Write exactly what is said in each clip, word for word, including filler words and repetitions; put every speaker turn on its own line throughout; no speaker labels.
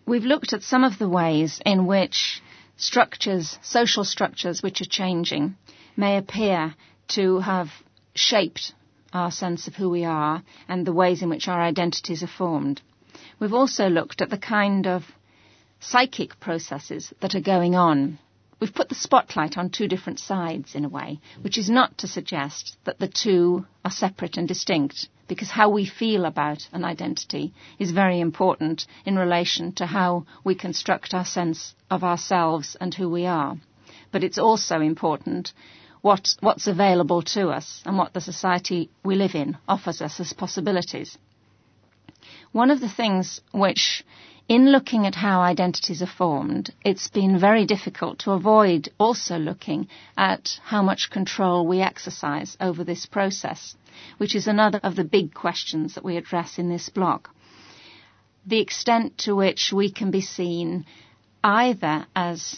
we've looked at some of the ways in which structures, social structures which are changing, may appear to have shaped our sense of who we are and the ways in which our identities are formed. We've also looked at the kind of psychic processes that are going on. We've put the spotlight on two different sides in a way, which is not to suggest that the two are separate and distinct, because how we feel about an identity is very important in relation to how we construct our sense of ourselves and who we are. But it's also important what, what's available to us and what the society we live in offers us as possibilities. One of the things which, in looking at how identities are formed, it's been very difficult to avoid also looking at how much control we exercise over this process, which is another of the big questions that we address in this blog. The extent to which we can be seen either as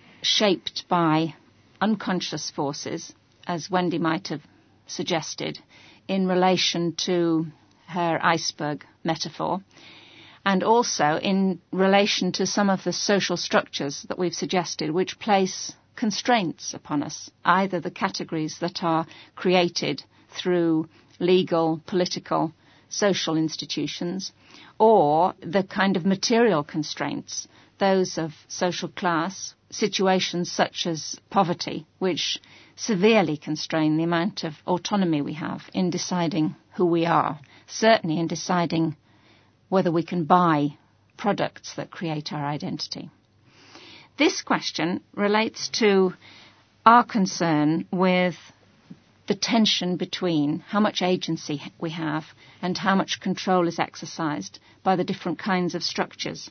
shaped by unconscious forces, as Wendy might have suggested, in relation to her iceberg metaphor, and also in relation to some of the social structures that we've suggested, which place constraints upon us, either the categories that are created through legal, political, social institutions, or the kind of material constraints, those of social class, situations such as poverty, which severely constrain the amount of autonomy we have in deciding who we are, certainly in deciding whether we can buy products that create our identity. This question relates to our concern with the tension between how much agency we have and how much control is exercised by the different kinds of structures.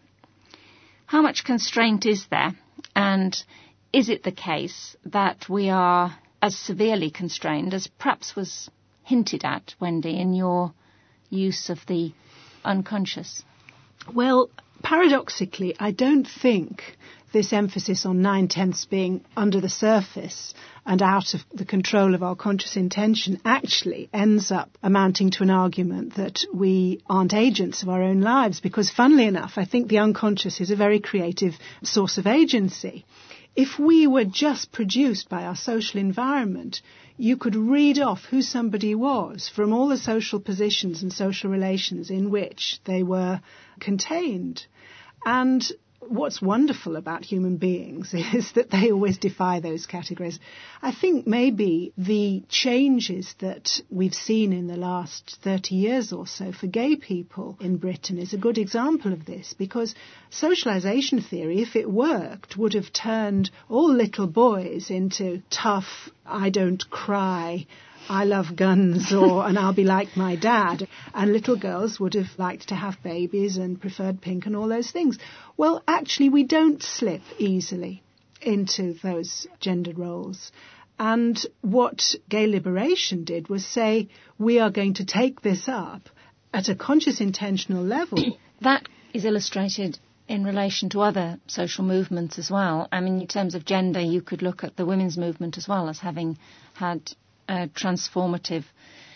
How much constraint is there, and is it the case that we are as severely constrained as perhaps was hinted at, Wendy, in your use of the unconscious?
Well, paradoxically, I don't think this emphasis on nine-tenths being under the surface and out of the control of our conscious intention actually ends up amounting to an argument that we aren't agents of our own lives, because funnily enough, I think the unconscious is a very creative source of agency. If we were just produced by our social environment, you could read off who somebody was from all the social positions and social relations in which they were contained. And what's wonderful about human beings is that they always defy those categories. I think maybe the changes that we've seen in the last thirty years or so for gay people in Britain is a good example of this, because socialization theory, if it worked, would have turned all little boys into tough, I don't cry, I love guns, or and I'll be like my dad. And little girls would have liked to have babies and preferred pink and all those things. Well, actually, we don't slip easily into those gender roles. And what gay liberation did was say, we are going to take this up at a conscious, intentional level.
That is illustrated in relation to other social movements as well. I mean, in terms of gender, you could look at the women's movement as well as having had a transformative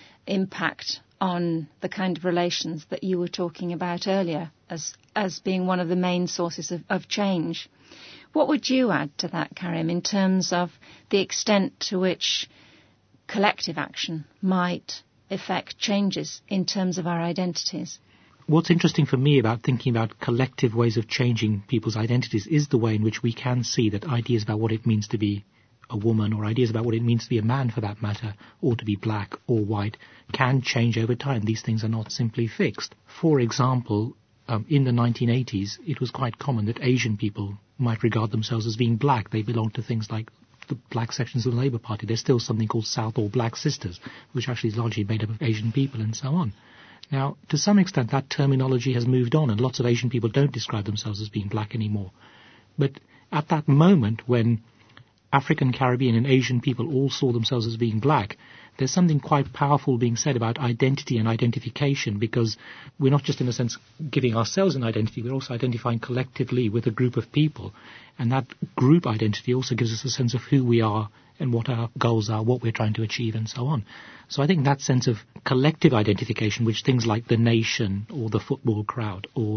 impact on the kind of relations that you were talking about earlier as as being one of the main sources of, of change. What would you add to that, Karim, in terms of the extent to which collective action might effect changes in terms of our identities?
What's interesting for me about thinking about collective ways of changing people's identities is the way in which we can see that ideas about what it means to be a woman, or ideas about what it means to be a man for that matter, or to be black or white, can change over time. These things are not simply fixed. For example, um, in the nineteen eighties, it was quite common that Asian people might regard themselves as being black. They belonged to things like the black sections of the Labour Party. There's still something called South or Black Sisters, which actually is largely made up of Asian people and so on. Now, to some extent, that terminology has moved on, and lots of Asian people don't describe themselves as being black anymore. But at that moment when African, Caribbean and Asian people all saw themselves as being black, there's something quite powerful being said about identity and identification, because we're not just in a sense giving ourselves an identity, we're also identifying collectively with a group of people. And that group identity also gives us a sense of who we are and what our goals are, what we're trying to achieve and so on. So I think that sense of collective identification, which things like the nation or the football crowd or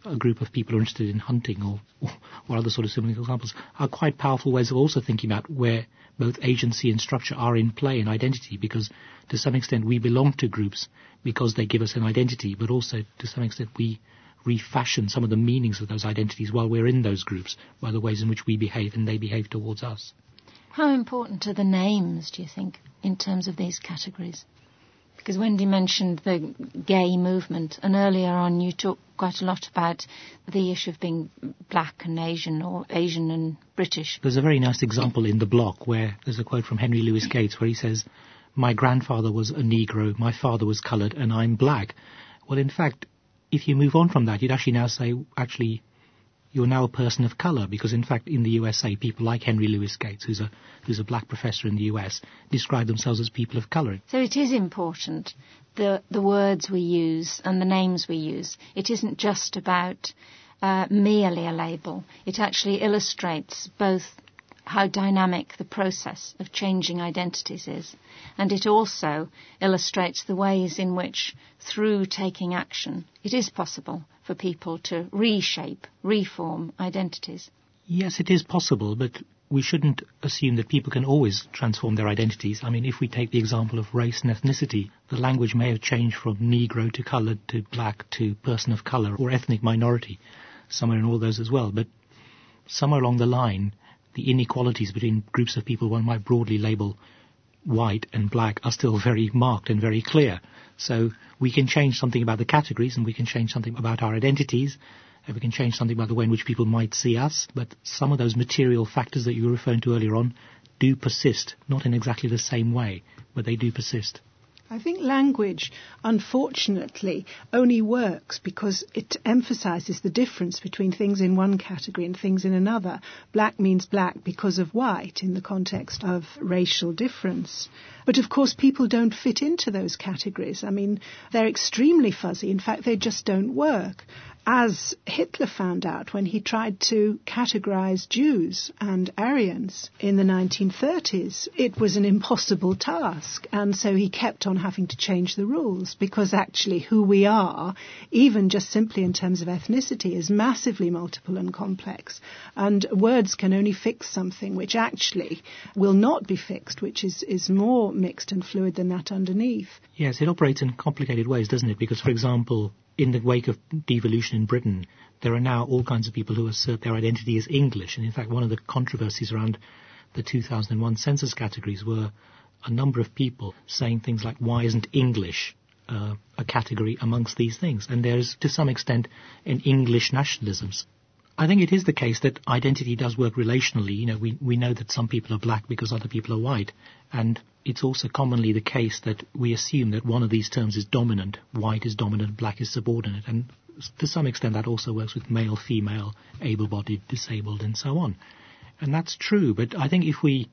a group of people who are interested in hunting or, or, or other sort of similar examples, are quite powerful ways of also thinking about where both agency and structure are in play in identity, because to some extent we belong to groups because they give us an identity, but also to some extent we refashion some of the meanings of those identities while we're in those groups by the ways in which we behave and they behave towards us.
How important are the names, do you think, in terms of these categories? Because Wendy mentioned the gay movement, and earlier on you talked quite a lot about the issue of being black and Asian, or Asian and British.
There's a very nice example in the block where there's a quote from Henry Louis Gates where he says, "My grandfather was a Negro, my father was coloured, and I'm black." Well, in fact, if you move on from that, you'd actually now say, actually, you're now a person of colour, because in fact in the U S A, people like Henry Louis Gates, who's a who's a black professor in the U S, describe themselves as people of colour.
So it is important, the the words we use and the names we use. It isn't just about uh, merely a label. It actually illustrates both how dynamic the process of changing identities is, and it also illustrates the ways in which, through taking action, it is possible for people to reshape, reform identities.
Yes, it is possible, but we shouldn't assume that people can always transform their identities. I mean, if we take the example of race and ethnicity, the language may have changed from Negro to coloured to black to person of colour or ethnic minority, somewhere in all those as well, but somewhere along the line, the inequalities between groups of people one might broadly label white and black are still very marked and very clear. So we can change something about the categories, and we can change something about our identities, and we can change something about the way in which people might see us, but some of those material factors that you were referring to earlier on do persist, not in exactly the same way, but they do persist.
I think language, unfortunately, only works because it emphasises the difference between things in one category and things in another. Black means black because of white in the context of racial difference. But of course, people don't fit into those categories. I mean, they're extremely fuzzy. In fact, they just don't work. As Hitler found out when he tried to categorize Jews and Aryans in the nineteen thirties, it was an impossible task. And so he kept on having to change the rules, because actually who we are, even just simply in terms of ethnicity, is massively multiple and complex. And words can only fix something which actually will not be fixed, which is, is more mixed and fluid than that underneath.
Yes, it operates in complicated ways, doesn't it? Because, for example, in the wake of devolution in Britain, there are now all kinds of people who assert their identity as English. And in fact, one of the controversies around the two thousand one census categories were a number of people saying things like, why isn't English uh, a category amongst these things? And there is, to some extent, an English nationalism. I think it is the case that identity does work relationally. You know, we, we know that some people are black because other people are white. And it's also commonly the case that we assume that one of these terms is dominant. White is dominant, black is subordinate. And to some extent that also works with male, female, able-bodied, disabled, and so on. And that's true, but I think if we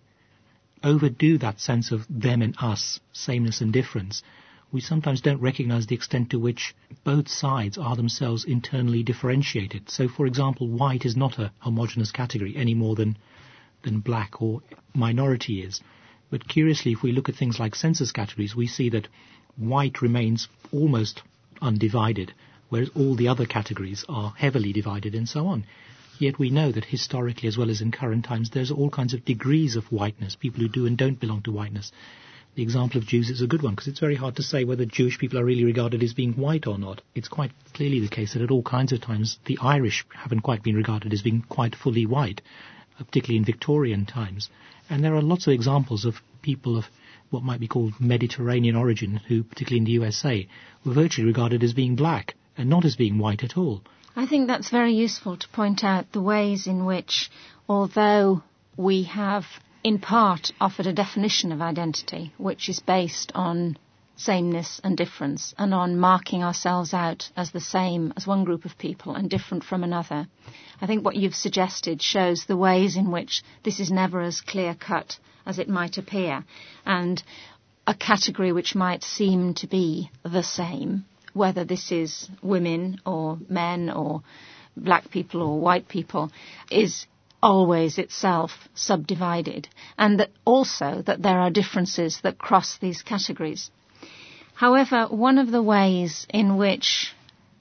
overdo that sense of them and us, sameness and difference, we sometimes don't recognize the extent to which both sides are themselves internally differentiated. So, for example, white is not a homogeneous category any more than, than black or minority is. But curiously, if we look at things like census categories, we see that white remains almost undivided, whereas all the other categories are heavily divided and so on. Yet we know that historically, as well as in current times, there's all kinds of degrees of whiteness, people who do and don't belong to whiteness. The example of Jews is a good one, because it's very hard to say whether Jewish people are really regarded as being white or not. It's quite clearly the case that at all kinds of times the Irish haven't quite been regarded as being quite fully white, particularly in Victorian times. And there are lots of examples of people of what might be called Mediterranean origin, who, particularly in the U S A, were virtually regarded as being black and not as being white at all.
I think that's very useful to point out the ways in which, although we have in part offered a definition of identity, which is based on sameness and difference, and on marking ourselves out as the same as one group of people and different from another. I think what you've suggested shows the ways in which this is never as clear-cut as it might appear, and a category which might seem to be the same, whether this is women or men or black people or white people, is always itself subdivided, and that also that there are differences that cross these categories. However, one of the ways in which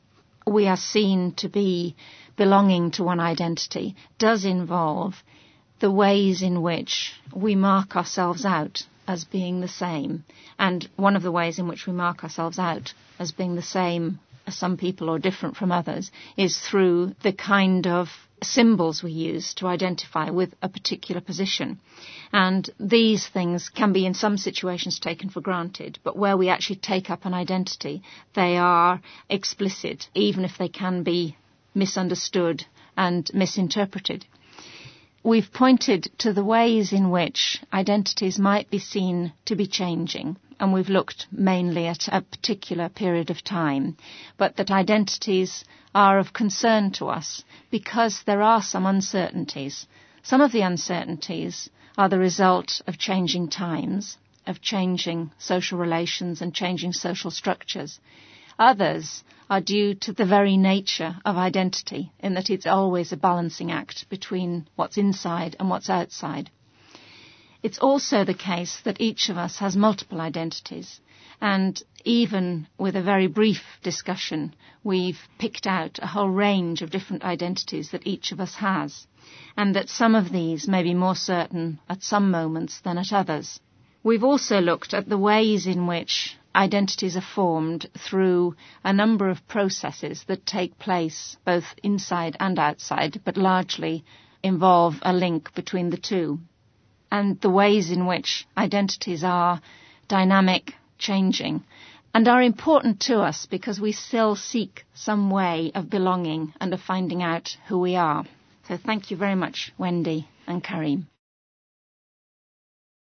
we are seen to be belonging to one identity does involve the ways in which we mark ourselves out as being the same. And one of the ways in which we mark ourselves out as being the same as some people or different from others is through the kind of symbols we use to identify with a particular position. And these things can be in some situations taken for granted, but where we actually take up an identity, they are explicit, even if they can be misunderstood and misinterpreted. We've pointed to the ways in which identities might be seen to be changing, and we've looked mainly at a particular period of time, but that identities are of concern to us because there are some uncertainties. Some of the uncertainties are the result of changing times, of changing social relations and changing social structures. Others are due to the very nature of identity, in that it's always a balancing act between what's inside and what's outside. It's also the case that each of us has multiple identities, and even with a very brief discussion, we've picked out a whole range of different identities that each of us has, and that some of these may be more certain at some moments than at others. We've also looked at the ways in which identities are formed through a number of processes that take place both inside and outside, but largely involve a link between the two, and the ways in which identities are dynamic, changing, and are important to us because we still seek some way of belonging and of finding out who we are. So thank you very much, Wendy and Karim.